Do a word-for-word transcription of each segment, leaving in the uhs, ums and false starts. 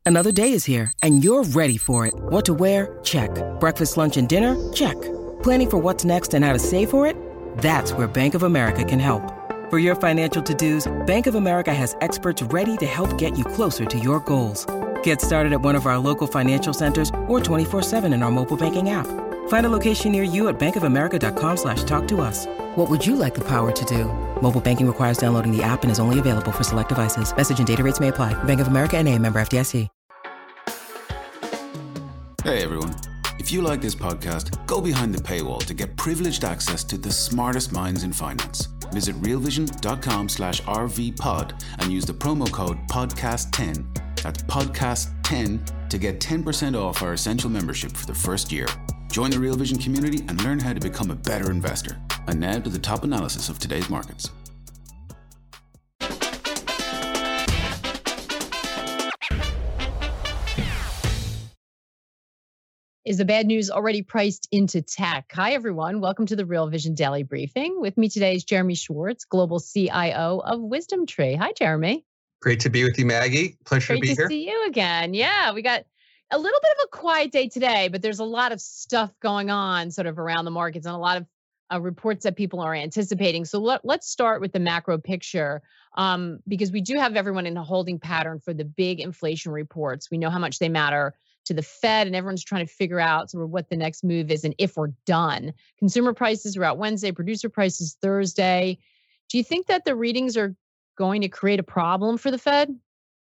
Another day is here, and you're ready for it. What to wear? Check. Breakfast, lunch, and dinner? Check. Planning for what's next and how to save for it? That's where Bank of America can help. For your financial to-dos, Bank of America has experts ready to help get you closer to your goals. Get started at one of our local financial centers or twenty-four seven in our mobile banking app. Find a location near you at bankofamerica.com slash talk to us. What would you like the power to do? Mobile banking requires downloading the app and is only available for select devices. Message and data rates may apply. Bank of America N A, member F D I C. Hey everyone. If you like this podcast, go behind the paywall to get privileged access to the smartest minds in finance. Visit realvision.com slash rvpod and use the promo code podcast ten. That's podcast ten to get ten percent off our essential membership for the first year. Join the Real Vision community and learn how to become a better investor. And now to the top analysis of today's markets. Is the bad news already priced into tech? Hi, everyone. Welcome to the Real Vision Daily Briefing. With me today is Jeremy Schwartz, Global C I O of WisdomTree. Hi, Jeremy. Great to be with you, Maggie. Pleasure Great to be to here. see you again. Yeah, we got a little bit of a quiet day today, but there's a lot of stuff going on sort of around the markets and a lot of uh, reports that people are anticipating. So let, let's start with the macro picture um, because we do have everyone in a holding pattern for the big inflation reports. We know how much they matter to the Fed, and everyone's trying to figure out sort of what the next move is and if we're done. Consumer prices are out Wednesday, producer prices Thursday. Do you think that the readings are going to create a problem for the Fed?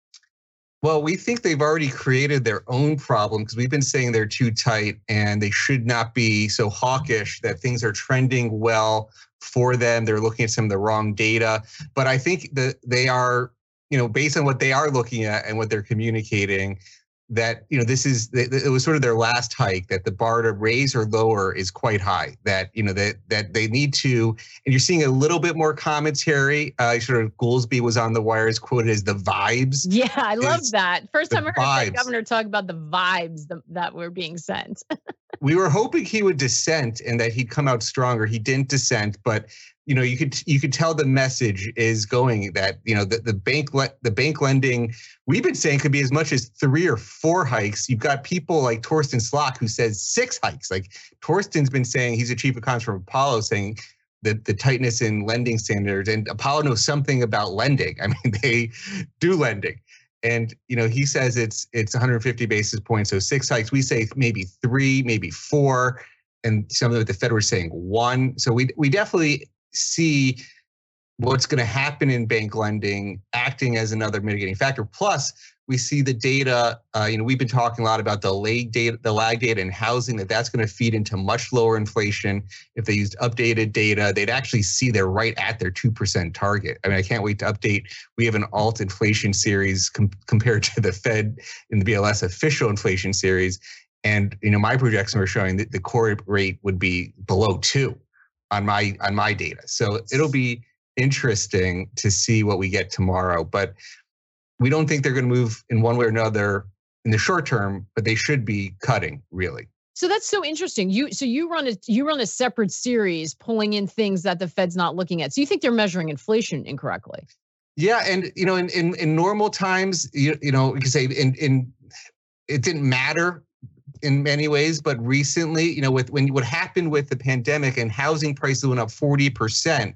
Well, we think they've already created their own problem because we've been saying they're too tight and they should not be so hawkish that things are trending well for them. They're looking at some of the wrong data. But I think that they are, you know, based on what they are looking at and what they're communicating, that, you know, this is, it was sort of their last hike, that the bar to raise or lower is quite high, that, you know, that that they need to, and you're seeing a little bit more commentary. Uh, sort of Goolsbee was on the wires, quoted as the vibes. Yeah, I love that. First time I heard vibes. the governor talk about the vibes that, that were being sent. We were hoping he would dissent and that he'd come out stronger. He didn't dissent, but you know, you could you could tell the message is going that, you know, the, the bank le- the bank lending, we've been saying could be as much as three or four hikes. You've got people like Torsten Slok who says six hikes. Like Torsten's been saying, he's a chief economist from Apollo, saying that the tightness in lending standards, and Apollo knows something about lending. I mean, they do lending. And, you know, he says it's it's one hundred fifty basis points. So six hikes, we say maybe three, maybe four. And some of the Fed were saying one. So we we definitely see what's going to happen in bank lending acting as another mitigating factor. Plus, we see the data, uh, you know, we've been talking a lot about the lag data, the lag data in housing, that that's going to feed into much lower inflation. If they used updated data, they'd actually see they're right at their two percent target. I mean, I can't wait to update. We have an alt inflation series com- compared to the Fed in the B L S official inflation series. And, you know, my projections are showing that the core rate would be below two on my on my data. So it'll be interesting to see what we get tomorrow. But we don't think they're going to move in one way or another in the short term, but they should be cutting, really. So that's so interesting. You so you run a you run a separate series pulling in things that the Fed's not looking at. So you think they're measuring inflation incorrectly? Yeah, and you know, in in, in normal times, you, you know, you can say in in it didn't matter in many ways, but recently, you know, with when what happened with the pandemic and housing prices went up forty percent,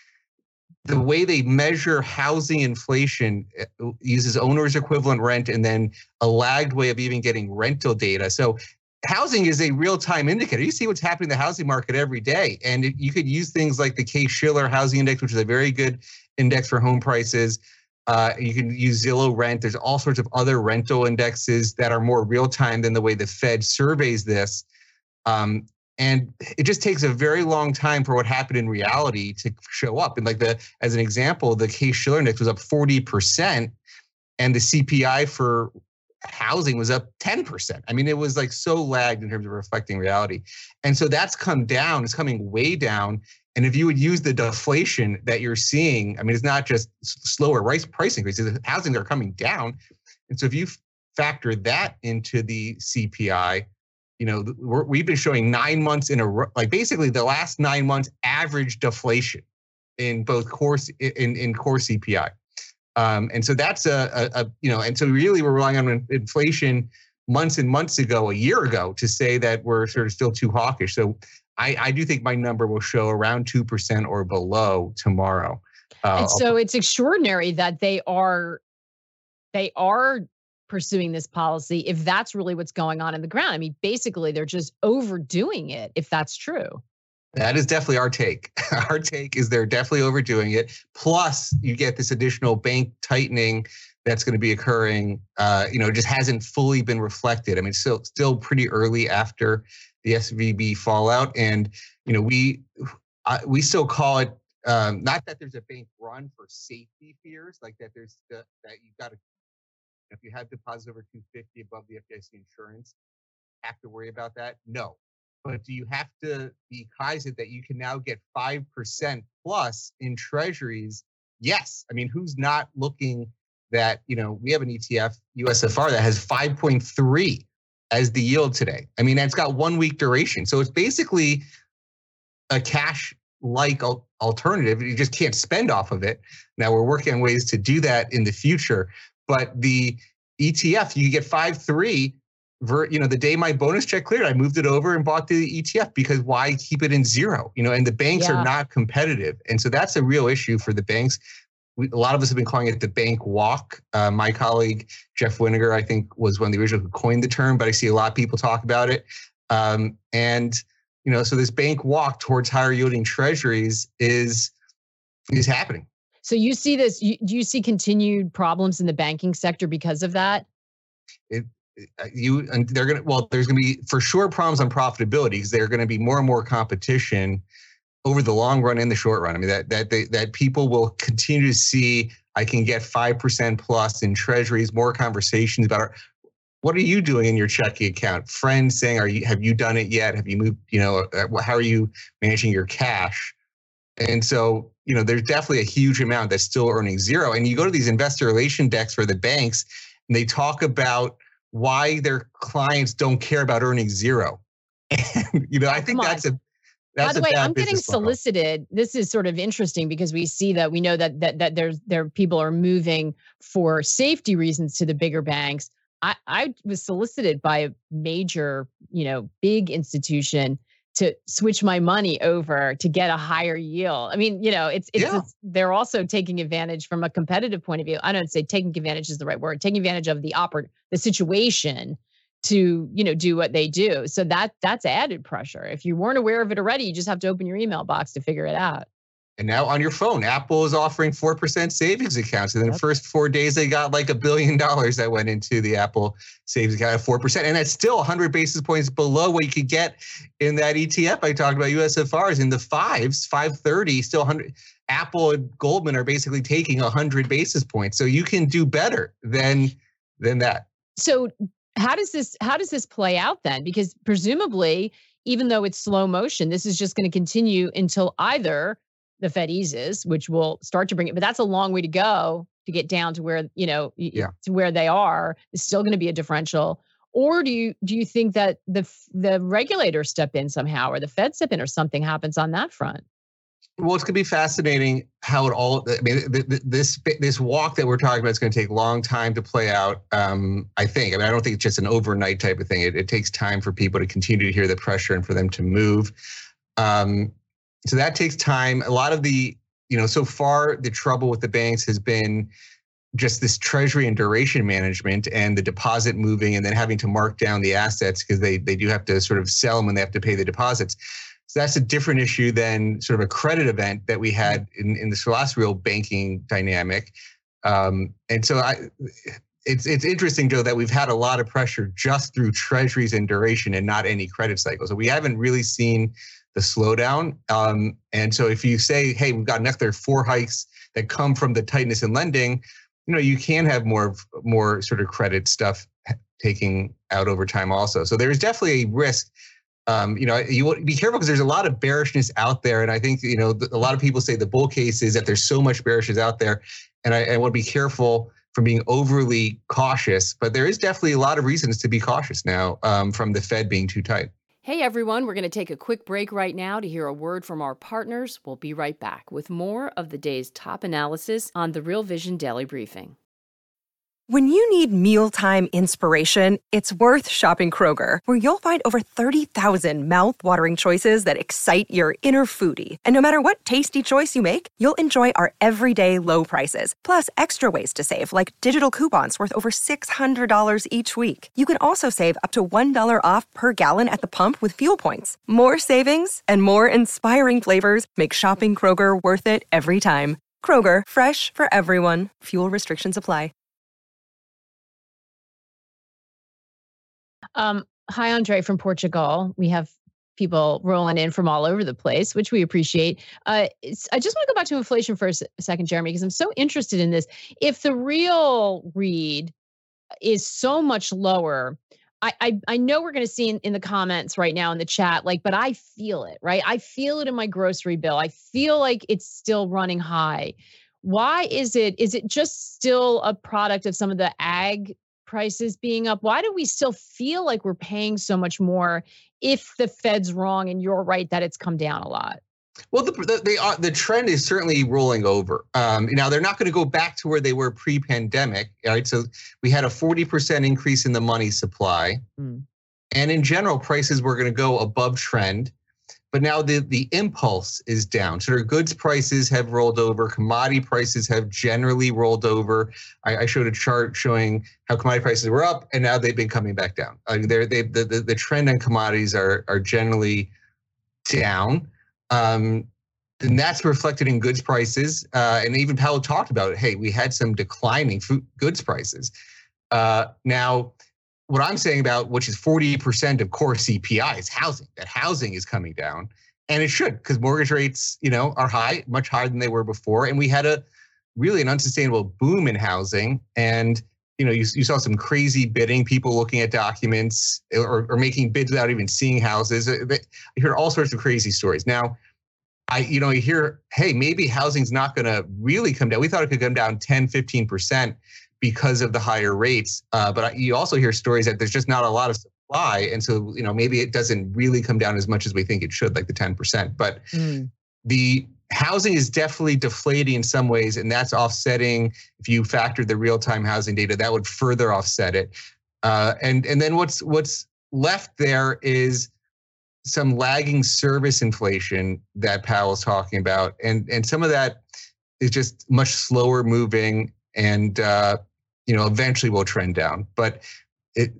the way they measure housing inflation uses owner's equivalent rent and then a lagged way of even getting rental data. So housing is a real-time indicator. You see what's happening in the housing market every day. And it, you could use things like the Case-Shiller Housing Index, which is a very good index for home prices. Uh, you can use Zillow Rent. There's all sorts of other rental indexes that are more real-time than the way the Fed surveys this. Um, and it just takes a very long time for what happened in reality to show up. And like the, as an example, the Case-Shiller Index was up forty percent and the C P I for housing was up ten percent. I mean, it was like so lagged in terms of reflecting reality. And so that's come down, it's coming way down. And if you would use the deflation that you're seeing, I mean, it's not just slower price increases, housing are coming down. And so if you factor that into the C P I, you know, we're, we've been showing nine months in a row, like basically the last nine months average deflation in both core, in, in core C P I. Um, and so that's a, a, a, you know, and so really we're relying on inflation months and months ago, a year ago, to say that we're sort of still too hawkish. So I, I do think my number will show around two percent or below tomorrow. Uh, and so it's extraordinary that they are, they are pursuing this policy if that's really what's going on in the ground. I mean, basically they're just overdoing it if that's true. That is definitely our take. Our take is they're definitely overdoing it. Plus, you get this additional bank tightening that's going to be occurring. Uh, you know, it just hasn't fully been reflected. I mean, still, still pretty early after the S V B fallout, and you know, we uh, we still call it um, not that there's a bank run for safety fears, like that there's the, that you've got to, if you have deposits over two hundred fifty above the F D I C insurance, have to worry about that. No. But do you have to be cognizant that you can now get five percent plus in treasuries? Yes. I mean, who's not looking that, you know, we have an E T F, U S F R, that has five point three as the yield today. I mean, it's got one week duration. So it's basically a cash-like al- alternative. You just can't spend off of it. Now we're working on ways to do that in the future. But the E T F, you get five point three. You know, the day my bonus check cleared, I moved it over and bought the E T F because why keep it in zero? You know, and the banks yeah. are not competitive. And so that's a real issue for the banks. We, a lot of us have been calling it the bank walk. Uh, my colleague, Jeff Winiger, I think was one of the originals who coined the term, but I see a lot of people talk about it. Um, and, you know, so this bank walk towards higher yielding treasuries is, is happening. So you see this, you, do you see continued problems in the banking sector because of that? It, You and they're gonna well, there's gonna be for sure problems on profitability because there are gonna be more and more competition over the long run and the short run. I mean that that they, that people will continue to see. I can get five percent plus in treasuries. More conversations about our, what are you doing in your checking account? Friends saying, "Are you have you done it yet? Have you moved? You know, how are you managing your cash?" And so you know, there's definitely a huge amount that's still earning zero. And you go to these investor relation decks for the banks, and they talk about why their clients don't care about earning zero. And, you know, I think that's a that's By the a way, bad I'm getting business model. solicited. This is sort of interesting because we see that we know that that that there's there people are moving for safety reasons to the bigger banks. I, I was solicited by a major, you know, big institution to switch my money over to get a higher yield. I mean, you know, it's it's, Yeah. it's they're also taking advantage from a competitive point of view. I don't say taking advantage is the right word. Taking advantage of the oper- the situation to, you know, do what they do. So that that's added pressure. If you weren't aware of it already, you just have to open your email box to figure it out. And now on your phone, Apple is offering four percent savings accounts. And in the Yep. first four days, they got like a billion dollars that went into the Apple savings account at four percent. And that's still one hundred basis points below what you could get in that E T F I talked about, U S F Rs in the fives, five thirty, still one hundred. Apple and Goldman are basically taking one hundred basis points. So you can do better than than that. So how does this how does this play out then? Because presumably, even though it's slow motion, this is just going to continue until either the Fed eases, which will start to bring it, but that's a long way to go to get down to where, you know, Yeah. to where they are. It's still going to be a differential. Or do you do you think that the the regulators step in somehow, or the Fed step in, or something happens on that front? Well, it's going to be fascinating how it all, I mean, th- th- this this walk that we're talking about is going to take a long time to play out, um, I think. I mean, I don't think it's just an overnight type of thing. It, it takes time for people to continue to hear the pressure and for them to move. Um, so that takes time. A lot of the, you know, so far the trouble with the banks has been just this treasury and duration management and the deposit moving and then having to mark down the assets because they they do have to sort of sell them when they have to pay the deposits. So that's a different issue than sort of a credit event that we had in, in this last real banking dynamic. Um, and so I, it's it's interesting, Joe, that we've had a lot of pressure just through treasuries and duration and not any credit cycle. So we haven't really seen the slowdown. Um, and so if you say, hey, we've got another four hikes that come from the tightness in lending, you know, you can have more more sort of credit stuff taking out over time also. So there's definitely a risk. Um, you know, you want to be careful because there's a lot of bearishness out there. And I think, you know, a lot of people say the bull case is that there's so much bearishness out there. And I, I want to be careful from being overly cautious. But there is definitely a lot of reasons to be cautious now um, from the Fed being too tight. Hey everyone, we're going to take a quick break right now to hear a word from our partners. We'll be right back with more of the day's top analysis on the Real Vision Daily Briefing. When you need mealtime inspiration, it's worth shopping Kroger, where you'll find over thirty thousand mouth-watering choices that excite your inner foodie. And no matter what tasty choice you make, you'll enjoy our everyday low prices, plus extra ways to save, like digital coupons worth over six hundred dollars each week. You can also save up to one dollar off per gallon at the pump with fuel points. More savings and more inspiring flavors make shopping Kroger worth it every time. Kroger, fresh for everyone. Fuel restrictions apply. Um, hi, Andre from Portugal. We have people rolling in from all over the place, which we appreciate. Uh, I just want to go back to inflation for a second, Jeremy, because I'm so interested in this. If the real read is so much lower, I I, I know we're going to see in, in the comments right now in the chat, like, but I feel it, right? I feel it in my grocery bill. I feel like it's still running high. Why is it? Is it just still a product of some of the ag prices being up? Why do we still feel like we're paying so much more if the Fed's wrong and you're right that it's come down a lot? Well, the the, they are, the trend is certainly rolling over. Um, now, they're not going to go back to where they were pre-pandemic, right? So we had a forty percent increase in the money supply. Mm. And in general, prices were going to go above trend. But now the, the impulse is down. So their goods prices have rolled over. Commodity prices have generally rolled over. I, I showed a chart showing how commodity prices were up, and now they've been coming back down. Uh, they're, they, the, the, the trend on commodities are, are generally down. Um, and that's reflected in goods prices. Uh, and even Powell talked about it. Hey, we had some declining food, goods prices. Uh, now, what I'm saying about, which is forty percent of core C P I, is housing. That housing is coming down, and it should, because mortgage rates, you know, are high, much higher than they were before, and we had a really an unsustainable boom in housing. And you know, you, you saw some crazy bidding, people looking at documents or, or making bids without even seeing houses. I heard all sorts of crazy stories. Now, I, you know, you hear, hey, maybe housing's not going to really come down. We thought it could come down ten, fifteen percent. Because of the higher rates. Uh, but you also hear stories that there's just not a lot of supply. And so, you know, maybe it doesn't really come down as much as we think it should, like the ten percent. But mm. the housing is definitely deflating in some ways, and that's offsetting. If you factor the real-time housing data, that would further offset it. Uh, and, and then what's what's left there is some lagging service inflation that Powell's talking about. And, and some of that is just much slower moving, and uh, you know, eventually will trend down. But it,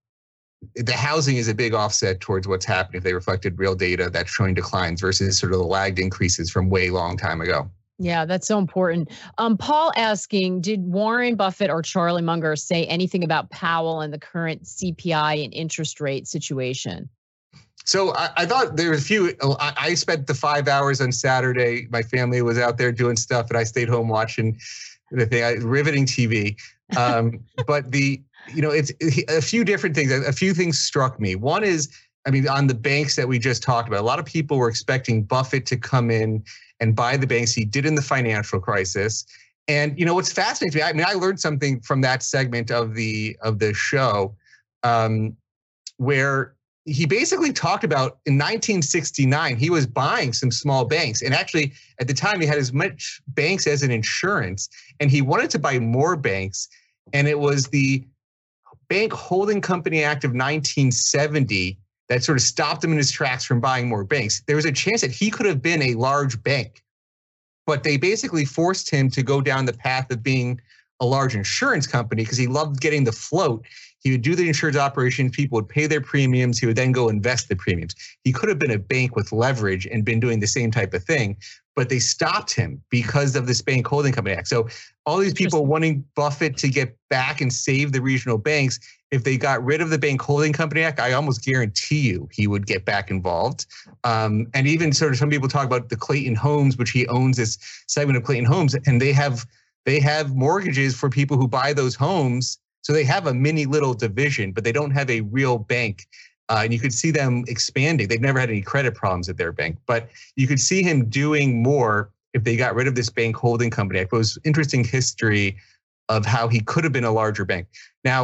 the housing is a big offset towards what's happening if they reflected real data that's showing declines versus sort of the lagged increases from way long time ago. Yeah, that's so important. Um, Paul asking, did Warren Buffett or Charlie Munger say anything about Powell and the current C P I and interest rate situation? So I, I thought there was a few. I, I spent the five hours on Saturday. My family was out there doing stuff, and I stayed home watching the thing. I, riveting T V. Um, but the, you know, it's a few different things. A few things struck me. One is, I mean, on the banks that we just talked about, a lot of people were expecting Buffett to come in and buy the banks. He did in the financial crisis. And, you know, what's fascinating to me, I mean, I learned something from that segment of the of the show um, where he basically talked about in nineteen sixty-nine, he was buying some small banks. And actually, at the time, he had as much banks as an insurance, and he wanted to buy more banks. And it was the Bank Holding Company Act of nineteen seventy that sort of stopped him in his tracks from buying more banks. There was a chance that he could have been a large bank, but they basically forced him to go down the path of being a large insurance company because he loved getting the float. He would do the insurance operation. People would pay their premiums. He would then go invest the premiums. He could have been a bank with leverage and been doing the same type of thing, but they stopped him because of this Bank Holding Company Act. So all these people wanting Buffett to get back and save the regional banks, if they got rid of the Bank Holding Company Act, I almost guarantee you he would get back involved. Um, and even sort of some people talk about the Clayton Homes, which he owns this segment of Clayton Homes, and they have they have mortgages for people who buy those homes. So they have a mini little division, but they don't have a real bank. Uh, and you could see them expanding. They've never had any credit problems at their bank, but you could see him doing more if they got rid of this Bank Holding Company Act. It was interesting history of how he could have been a larger bank. Now,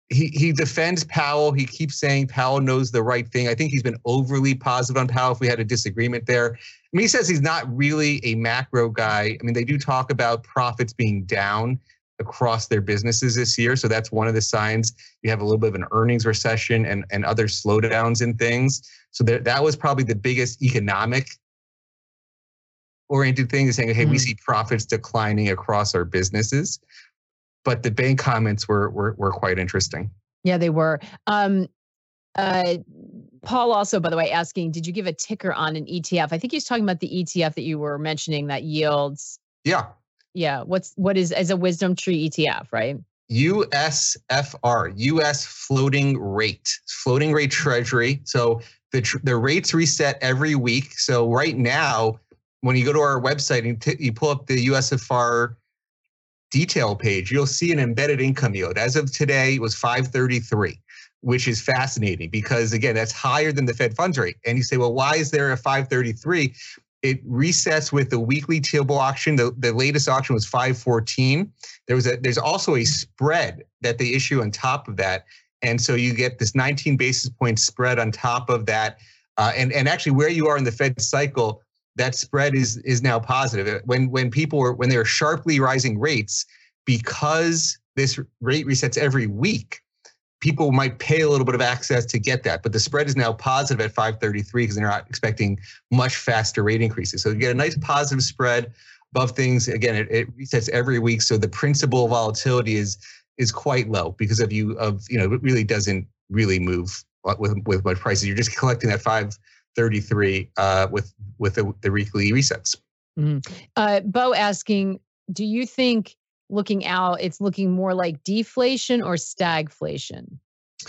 he he defends Powell. He keeps saying Powell knows the right thing. I think he's been overly positive on Powell if we had a disagreement there. I mean, he says he's not really a macro guy. I mean, they do talk about profits being down across their businesses this year. So that's one of the signs you have a little bit of an earnings recession and, and other slowdowns in things. So there, that was probably the biggest economic oriented thing, is saying, hey, mm-hmm. we see profits declining across our businesses. But the bank comments were were were quite interesting. Yeah, they were. Um, uh, Paul also, by the way, asking, did you give a ticker on an E T F? I think he's talking about the E T F that you were mentioning that yields. Yeah. Yeah. What's what is as a Wisdom Tree E T F, right? U S F R, U S floating rate, floating rate treasury. So the tr- the rates reset every week. So right now, when you go to our website and t- you pull up the U S F R detail page, you'll see an embedded income yield. As of today, it was five thirty-three, which is fascinating because, again, that's higher than the Fed funds rate. And you say, well, why is there a five thirty-three? It resets with the weekly T-bill auction. The, the latest auction was five fourteen. There was a, there's also a spread that they issue on top of that. And so you get this nineteen basis point spread on top of that. Uh, and, and actually where you are in the Fed cycle, that spread is is now positive. When when people were when they were sharply rising rates, because this rate resets every week, people might pay a little bit of access to get that. But the spread is now positive at five thirty-three because they're not expecting much faster rate increases. So you get a nice positive spread above things. Again, it, it resets every week, so the principal volatility is is quite low because of you of you know it really doesn't really move with with what prices. You're just collecting that five thirty-three uh, with with the, the weekly resets. Mm-hmm. Uh, Bo asking, do you think looking out, it's looking more like deflation or stagflation?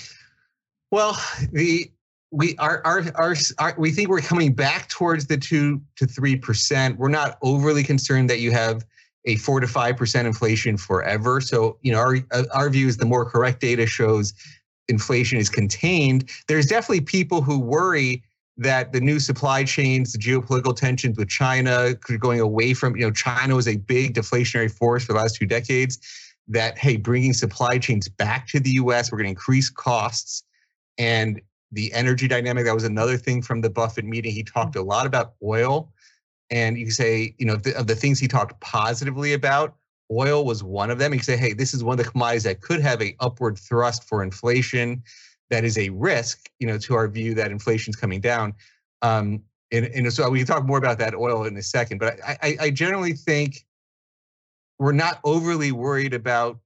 Well, the we are our, our our we think we're coming back towards the two to three percent. We're not overly concerned that you have a four to five percent inflation forever. So you know our our view is the more correct data shows inflation is contained. There's definitely people who worry that the new supply chains, the geopolitical tensions with China, going away from, you know, China was a big deflationary force for the last two decades, that, hey, bringing supply chains back to the U S, we're going to increase costs. And the energy dynamic, that was another thing from the Buffett meeting. He talked a lot about oil. And you can say, you know, of the, of the things he talked positively about, oil was one of them. You can say, hey, this is one of the commodities that could have a upward thrust for inflation. That is a risk, you know, to our view that inflation's coming down. Um, and, and so we can talk more about that oil in a second. But I, I, I generally think we're not overly worried about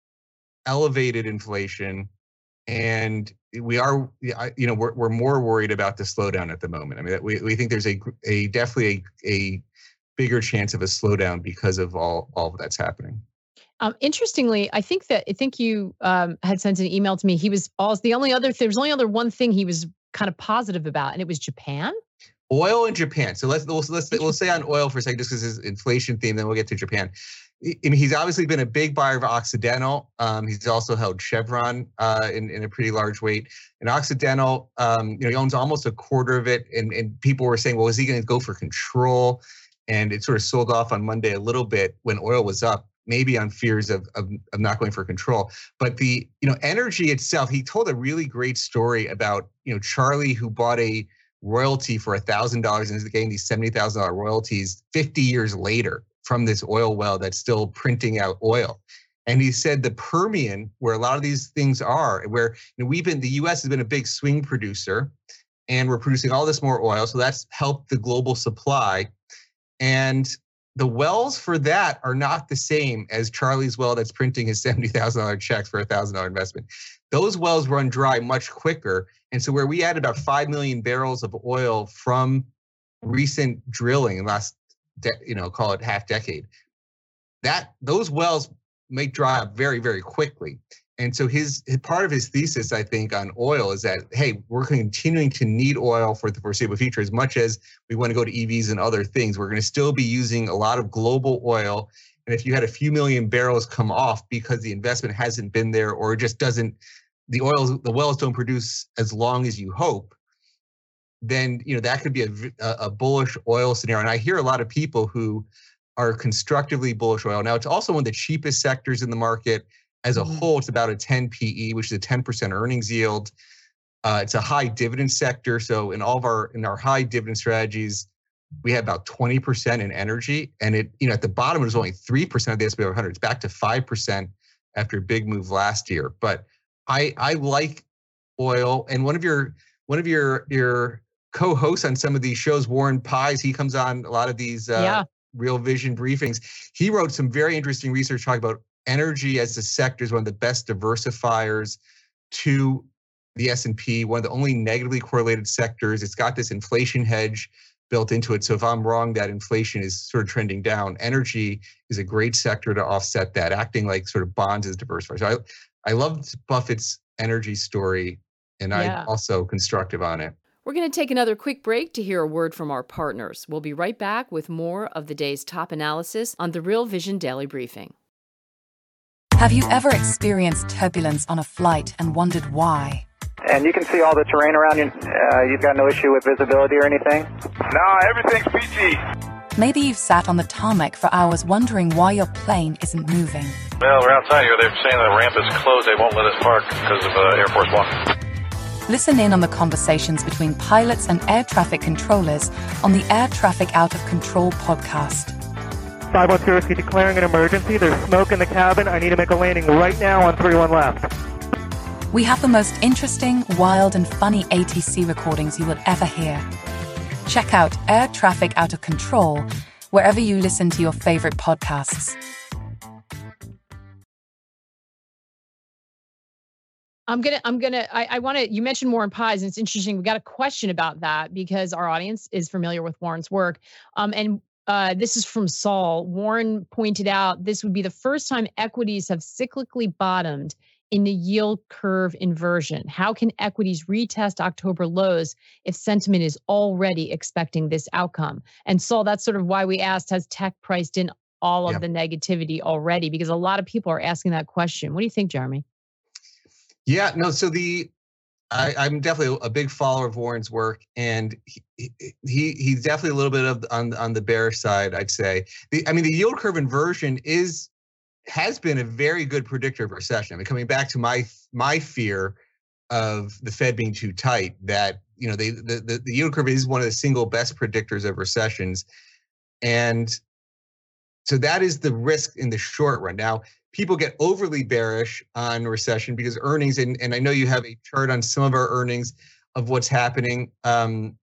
elevated inflation, and we are, you know, we're we're more worried about the slowdown at the moment. I mean, we we think there's a a definitely a, a bigger chance of a slowdown because of all all that's happening. Um, interestingly, I think that I think you um, had sent an email to me. He was all the only other. There was only other one thing he was kind of positive about, and it was Japan. Oil in Japan. So let's let's let's we'll stay on oil for a second, just because it's inflation theme. Then we'll get to Japan. I mean, he's obviously been a big buyer of Occidental. Um, he's also held Chevron uh, in in a pretty large weight. And Occidental, um, you know, he owns almost a quarter of it. And and people were saying, well, is he going to go for control? And it sort of sold off on Monday a little bit when oil was up, maybe on fears of, of of not going for control. But the, you know, energy itself, he told a really great story about, you know, Charlie, who bought a royalty for a thousand dollars and is getting these seventy thousand dollar royalties fifty years later from this oil well that's still printing out oil. And he said the Permian, where a lot of these things are, where, you know, we've been, the U S has been a big swing producer, and we're producing all this more oil, so that's helped the global supply. And the wells for that are not the same as Charlie's well that's printing his seventy thousand dollar checks for a one thousand dollar investment. Those wells run dry much quicker. And so where we had about five million barrels of oil from recent drilling in the last, de- you know, call it half decade, that those wells make dry up very, very quickly. And so his, his part of his thesis, I think, on oil is that, hey, we're continuing to need oil for the foreseeable future. As much as we want to go to E Vs and other things, we're going to still be using a lot of global oil. And if you had a few million barrels come off because the investment hasn't been there, or it just doesn't, the oils, the wells don't produce as long as you hope, then, you know, that could be a, a bullish oil scenario. And I hear a lot of people who are constructively bullish oil. Now, it's also one of the cheapest sectors in the market. as a Mhm. whole, it's about a ten P E, which is a ten percent earnings yield. Uh, it's a high dividend sector. So in all of our in our high dividend strategies, we have about twenty percent in energy, and it you know at the bottom it was only three percent of the S and P five hundred. It's back to five percent after a big move last year. But I I like oil, and one of your one of your your co-hosts on some of these shows, Warren Pies, he comes on a lot of these uh, Yeah. Real Vision briefings. He wrote some very interesting research talking about energy as a sector is one of the best diversifiers to the S and P, one of the only negatively correlated sectors. It's got this inflation hedge built into it. So if I'm wrong that inflation is sort of trending down, energy is a great sector to offset that, acting like sort of bonds as diversifiers. So I, I loved Buffett's energy story, and Yeah. I'm also constructive on it. We're going to take another quick break to hear a word from our partners. We'll be right back with more of the day's top analysis on the Real Vision Daily Briefing. Have you ever experienced turbulence on a flight and wondered why? And you can see all the terrain around you. Uh, you've got no issue with visibility or anything? No, everything's peachy. Maybe you've sat on the tarmac for hours wondering why your plane isn't moving. Well, we're outside here. They're saying the ramp is closed. They won't let us park because of uh, Air Force One. Listen in on the conversations between pilots and air traffic controllers on the Air Traffic Out of Control podcast. five one zero, declaring an emergency. There's smoke in the cabin. I need to make a landing right now on three one left. We have the most interesting, wild, and funny A T C recordings you will ever hear. Check out Air Traffic Out of Control wherever you listen to your favorite podcasts. I'm gonna, I'm gonna, I, I want to, you mentioned Warren Pies, and it's interesting. We got a question about that because our audience is familiar with Warren's work. Um, and uh, this is from Saul. Warren pointed out this would be the first time equities have cyclically bottomed in the yield curve inversion. How can equities retest October lows if sentiment is already expecting this outcome? And Saul, that's sort of why we asked, has tech priced in all of Yeah. the negativity already? Because a lot of people are asking that question. What do you think, Jeremy? Yeah, no, so the I, I'm definitely a big follower of Warren's work, and he, he he's definitely a little bit of on on the bearish side, I'd say. The, I mean, the yield curve inversion is has been a very good predictor of recession. I mean, coming back to my my fear of the Fed being too tight, that you know they the the, the yield curve is one of the single best predictors of recessions, and so that is the risk in the short run. Now, people get overly bearish on recession because earnings, and, and I know you have a chart on some of our earnings of what's happening. Um,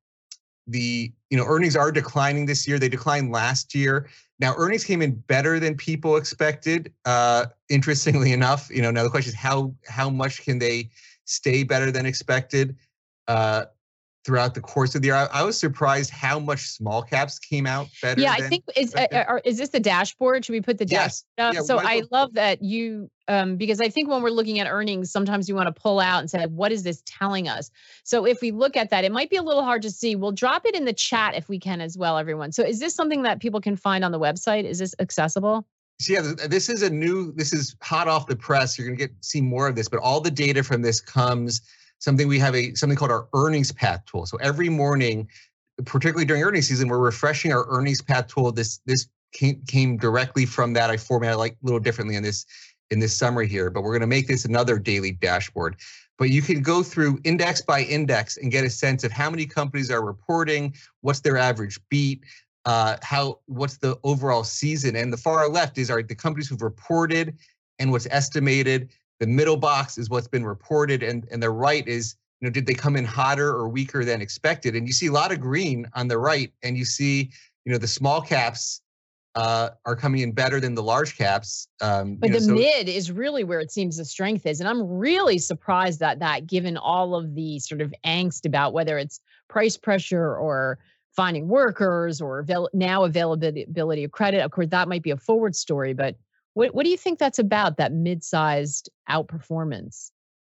the you know earnings are declining this year. They declined last year. Now earnings came in better than people expected. Uh, interestingly enough, you know now the question is how how much can they stay better than expected uh, throughout the course of the year? I, I was surprised how much small caps came out better. Yeah, I than think is uh, expected. are, is this the dashboard? Should we put the Yes. dashboard up? Yeah, So might as I well- love that you um, because I think when we're looking at earnings, sometimes you want to pull out and say, what is this telling us? So if we look at that, it might be a little hard to see. We'll drop it in the chat if we can as well, everyone. So is this something that people can find on the website? Is this accessible? So yeah, th- this is a new, this is hot off the press. You're going to get see more of this, but all the data from this comes something we have a something called our earnings path tool. So every morning, particularly during earnings season, we're refreshing our earnings path tool. This this came, came directly from that. I formatted like a little differently in this in this summary here, but we're going to make this another daily dashboard. But you can go through index by index and get a sense of how many companies are reporting, what's their average beat, uh, how what's the overall season. And the far left is are the companies who've reported and what's estimated. The middle box is what's been reported, and, and the right is, you know, did they come in hotter or weaker than expected? And you see a lot of green on the right, and you see, you know, the small caps uh, are coming in better than the large caps. Um, But you know, the so- mid is really where it seems the strength is. And I'm really surprised at that, given all of the sort of angst about whether it's price pressure or finding workers or avail- now availability of credit. Of course, that might be a forward story, but what, what do you think that's about, that mid-sized outperformance?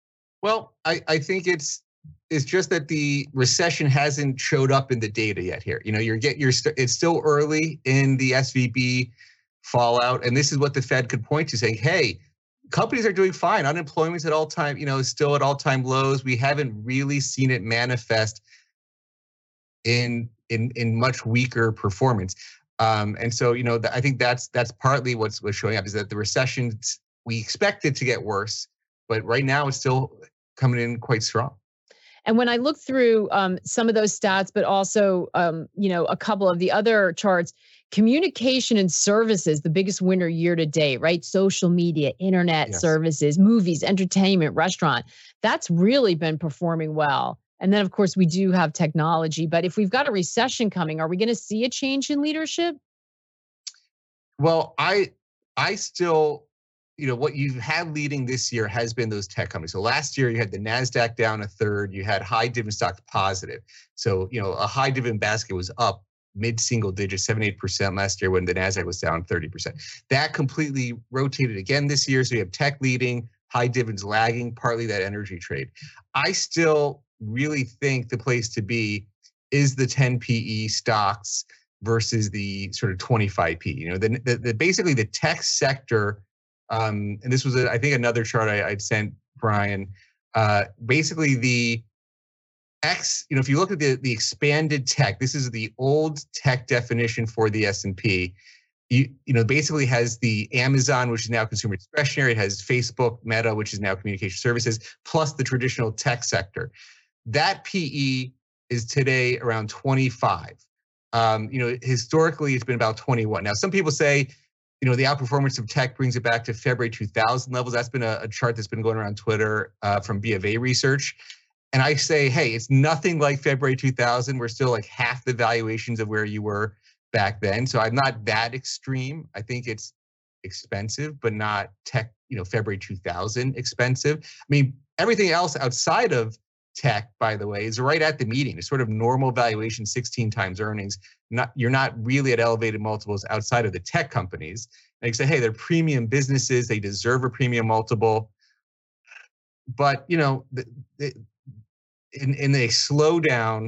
Well, I, I think it's it's just that the recession hasn't showed up in the data yet here. You know, you're get you're st- it's still early in the S V B fallout, and this is what the Fed could point to, saying, "Hey, companies are doing fine. Unemployment's at all time, you know, still at all time lows. We haven't really seen it manifest in in in much weaker performance." Um, and so, you know, the, I think that's that's partly what's what's showing up is that the recession we expect it to get worse, but right now it's still coming in quite strong. And when I look through um, some of those stats, but also, um, you know, a couple of the other charts, communication and services, the biggest winner year to date, right? Social media, internet yes. services, movies, entertainment, restaurant. That's really been performing well. And then, of course, we do have technology. But if we've got a recession coming, are we going to see a change in leadership? Well, I, I still... you know, what you've had leading this year has been those tech companies. So last year you had the NASDAQ down a third, you had high dividend stocks positive. So, you know, a high dividend basket was up mid-single digits, seven, eight percent last year when the NASDAQ was down thirty percent. That completely rotated again this year. So you have tech leading, high dividends lagging, partly that energy trade. I still really think the place to be is the ten P E stocks versus the sort of twenty-five P. You know, the, the, the basically the tech sector. Um, and this was, a, I think, another chart I, I'd sent Brian. Uh, basically, the X, you know, if you look at the, the expanded tech, this is the old tech definition for the S and P. You, you know, basically has the Amazon, which is now consumer discretionary. It has Facebook, Meta, which is now communication services, plus the traditional tech sector. That P E is today around twenty-five. Um, you know, historically, it's been about twenty-one. Now, some people say, you know, the outperformance of tech brings it back to February two thousand levels. That's been a, a chart that's been going around Twitter uh, from B of A research. And I say, hey, it's nothing like February two thousand. We're still like half the valuations of where you were back then. So I'm not that extreme. I think it's expensive, but not tech, you know, February two thousand expensive. I mean, everything else outside of tech, by the way, is right at the median. It's sort of normal valuation, sixteen times earnings. Not, you're not really at elevated multiples outside of the tech companies. And you say, hey, they're premium businesses. They deserve a premium multiple. But, you know, the, the, in, in a slowdown,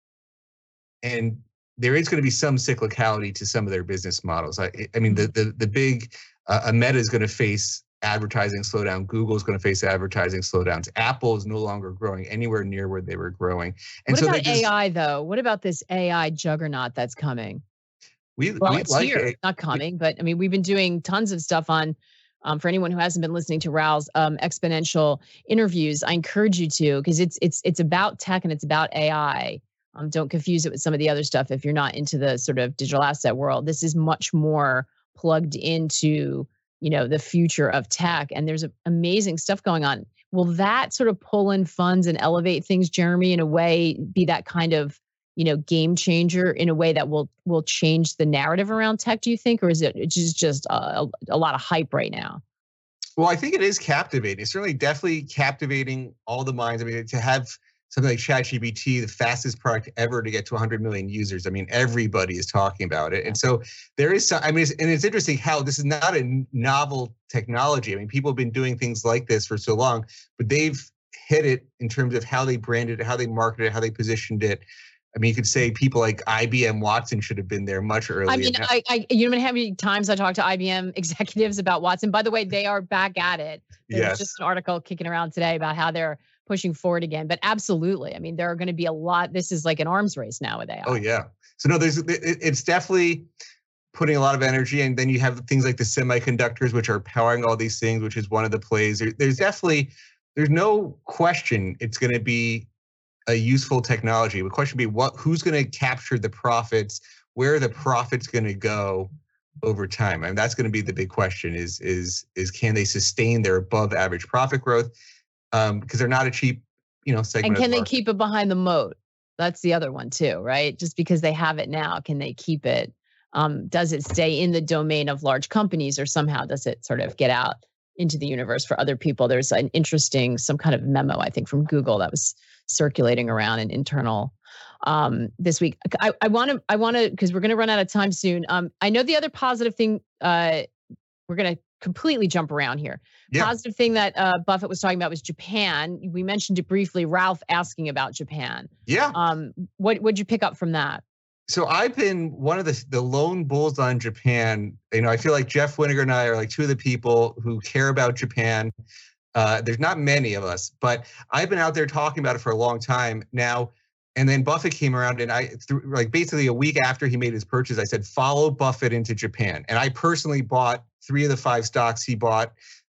and there is going to be some cyclicality to some of their business models. I, I mean, the the, the big, uh, Meta is going to face advertising slowdown. Google is going to face advertising slowdowns. Apple is no longer growing anywhere near where they were growing. And what so about just, A I though? What about this A I juggernaut that's coming? We, well, we it's like here, it. not coming, but I mean, we've been doing tons of stuff on, um, for anyone who hasn't been listening to Raoul's um, exponential interviews, I encourage you to, because it's it's it's about tech and it's about A I. Um, don't confuse it with some of the other stuff if you're not into the sort of digital asset world. This is much more plugged into, you know, the future of tech, and there's a, amazing stuff going on. Will that sort of pull in funds and elevate things, Jeremy, in a way, be that kind of, you know, game changer in a way that will will change the narrative around tech, do you think? Or is it just, just a, a lot of hype right now? Well, I think it is captivating. It's certainly definitely captivating all the minds. I mean, to have something like ChatGPT, the fastest product ever to get to one hundred million users. I mean, everybody is talking about it. And so there is some, I mean, it's, and it's interesting how this is not a novel technology. I mean, people have been doing things like this for so long, but they've hit it in terms of how they branded it, how they marketed it, how they positioned it. I mean, you could say people like I B M Watson should have been there much earlier. I mean, I, I, you know how many times I talked to I B M executives about Watson? By the way, they are back at it. There's yes. just an article kicking around today about how they're pushing forward again. But absolutely, I mean, there are going to be a lot. This is like an arms race now with A I. Oh yeah. So no, there's it's definitely putting a lot of energy, and then you have things like the semiconductors, which are powering all these things, which is one of the plays. There, there's definitely there's no question it's going to be a useful technology. The question would be what who's going to capture the profits, where are the profits going to go over time? And that's going to be the big question is is is can they sustain their above average profit growth? Um, because they're not a cheap, you know, segment. And can of the they keep it behind the moat? That's the other one too, right? Just because they have it now, can they keep it? Um, does it stay in the domain of large companies, or somehow does it sort of get out into the universe for other people? There's an interesting, some kind of memo, I think, from Google that was circulating around an internal um, this week. I, I want to, I want to, because we're going to run out of time soon. Um, I know the other positive thing, uh, we're going to completely jump around here. Yeah. Positive thing that uh, Buffett was talking about was Japan. We mentioned it briefly. Ralph asking about Japan. Yeah. Um, what would you pick up from that? So I've been one of the the lone bulls on Japan. You know, I feel like Jeff Winniger and I are like two of the people who care about Japan. Uh, there's not many of us, but I've been out there talking about it for a long time now. And then Buffett came around, and I, through, like basically a week after he made his purchase, I said, follow Buffett into Japan. And I personally bought three of the five stocks he bought.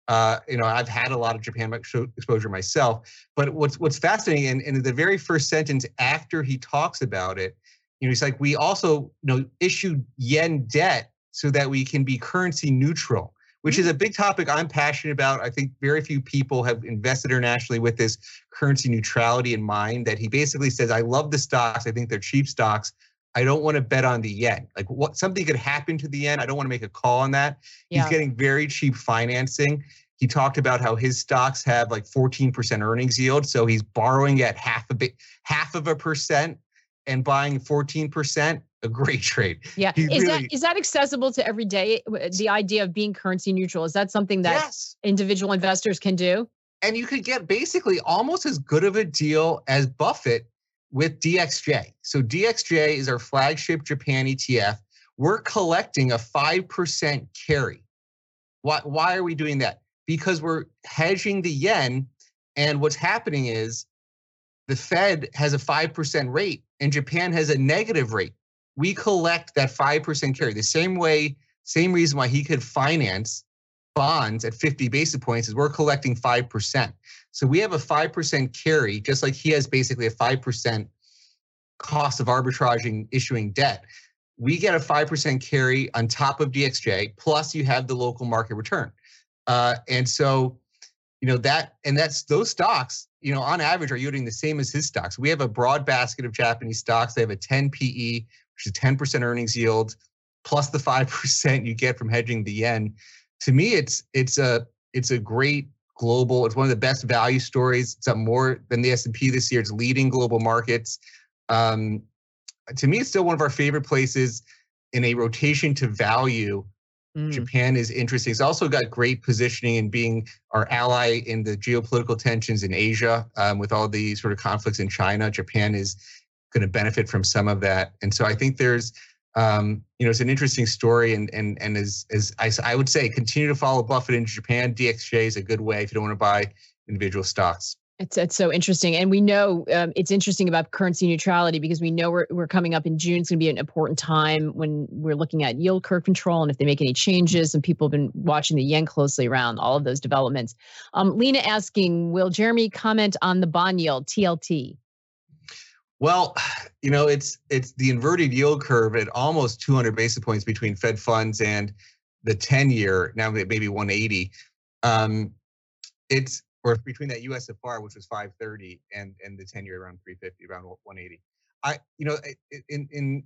Uh, you know, I've had a lot of Japan exposure myself. But what's what's fascinating, and in, in the very first sentence after he talks about it, you know, he's like, we also, you know, issued yen debt so that we can be currency neutral, which is a big topic I'm passionate about. I think very few people have invested internationally with this currency neutrality in mind, that he basically says, I love the stocks. I think they're cheap stocks. I don't want to bet on the yen. Like what something could happen to the yen. I don't want to make a call on that. Yeah. He's getting very cheap financing. He talked about how his stocks have like fourteen percent earnings yield. So he's borrowing at half a bit, half of a percent and buying fourteen percent. A great trade. Yeah. He is really, that is that accessible to every day? The idea of being currency neutral, is that something that yes. individual investors can do? And you could get basically almost as good of a deal as Buffett with D X J. So D X J is our flagship Japan E T F. We're collecting a five percent carry. Why, why are we doing that? Because we're hedging the yen. And what's happening is the Fed has a five percent rate and Japan has a negative rate. We collect that five percent carry. The same way, same reason why he could finance bonds at fifty basis points is we're collecting five percent. So we have a five percent carry, just like he has basically a five percent cost of arbitraging issuing debt. We get a five percent carry on top of D X J, plus you have the local market return. Uh, and so, you know, that, and that's those stocks, you know, on average are yielding the same as his stocks. We have a broad basket of Japanese stocks. They have a ten P E, which is ten percent earnings yield, plus the five percent you get from hedging the yen. To me, it's it's a it's a great global. It's one of the best value stories. It's up more than the S and P this year. It's leading global markets. Um, to me, it's still one of our favorite places in a rotation to value. Mm. Japan is interesting. It's also got great positioning in being our ally in the geopolitical tensions in Asia, um, with all the sort of conflicts in China. Japan is going to benefit from some of that, and so I think there's. Um, you know, it's an interesting story, and and and as as I, I would say, continue to follow Buffett into Japan. D X J is a good way if you don't want to buy individual stocks. It's it's so interesting, and we know um, it's interesting about currency neutrality because we know we're we're coming up in June. It's going to be an important time when we're looking at yield curve control and if they make any changes. And people have been watching the yen closely around all of those developments. Um, Lena asking, will Jeremy comment on the bond yield T L T? Well, you know, it's it's the inverted yield curve at almost two hundred basis points between Fed funds and the ten-year, now maybe one eighty. Um, it's or between that U S F R, which was five thirty, and and the ten-year around three fifty, around one eighty. I, you know, in in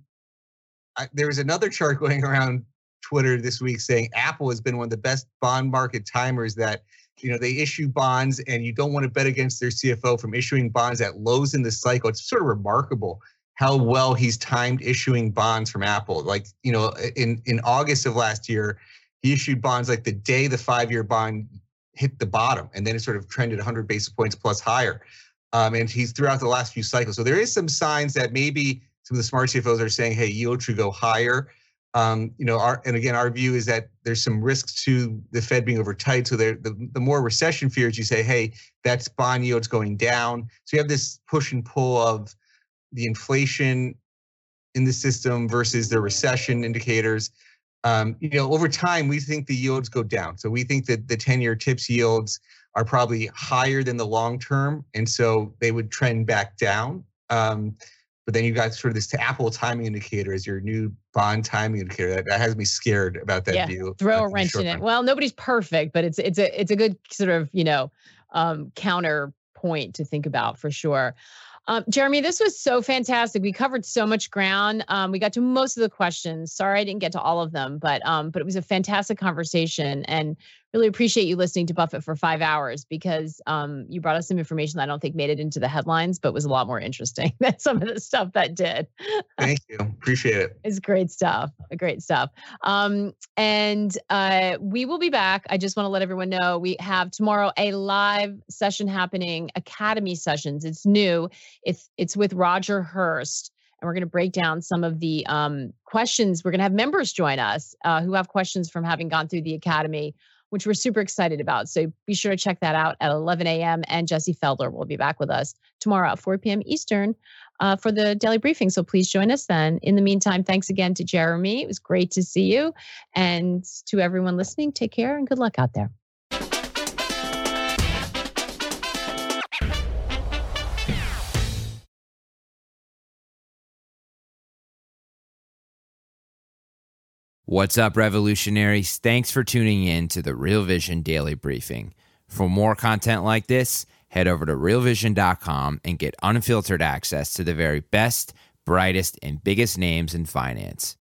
I, there was another chart going around Twitter this week saying Apple has been one of the best bond market timers, that you know, they issue bonds and you don't want to bet against their C F O from issuing bonds at lows in the cycle. It's sort of remarkable how well he's timed issuing bonds from Apple. Like, you know, in, in August of last year, he issued bonds like the day the five-year bond hit the bottom, and then it sort of trended one hundred basis points plus higher. Um, and he's throughout the last few cycles. So there is some signs that maybe some of the smart C F Os are saying, hey, yield should go higher. Um, you know, our, and again, our view is that there's some risks to the Fed being over tight. So there, the, the more recession fears, you say, hey, that's bond yields going down. So you have this push and pull of the inflation in the system versus the recession indicators. Um, you know, over time, we think the yields go down. So we think that the ten-year TIPS yields are probably higher than the long term, and so they would trend back down. Um, But then you got sort of this Apple timing indicator as your new bond timing indicator. That, that has me scared about that yeah, view. Throw a wrench in it. Well, nobody's perfect, but it's it's a it's a good sort of, you know, um, counterpoint to think about for sure. Um, Jeremy, this was so fantastic. We covered so much ground. Um, we got to most of the questions. Sorry I didn't get to all of them, but um, but it was a fantastic conversation, and really appreciate you listening to Buffett for five hours because um, you brought us some information that I don't think made it into the headlines, but was a lot more interesting than some of the stuff that did. Thank you. Appreciate it. It's great stuff. Great stuff. Um, and uh, we will be back. I just want to let everyone know we have tomorrow a live session happening, Academy Sessions. It's new. It's it's with Roger Hurst. And we're going to break down some of the um, questions. We're going to have members join us uh, who have questions from having gone through the Academy, which we're super excited about. So be sure to check that out at eleven a.m. And Jesse Felder will be back with us tomorrow at four p.m. Eastern uh, for the daily briefing. So please join us then. In the meantime, thanks again to Jeremy. It was great to see you. And to everyone listening, take care and good luck out there. What's up, revolutionaries? Thanks for tuning in to the Real Vision Daily Briefing. For more content like this, head over to real vision dot com and get unfiltered access to the very best, brightest, and biggest names in finance.